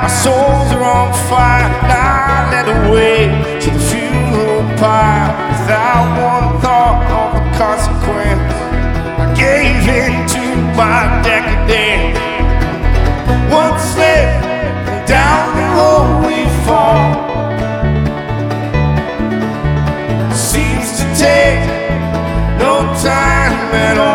My souls are on fire, and I led away to the funeral pyre without one thought of the consequence. I gave in to my decadence. One slip and down the hole we fall. Seems to take no time at all.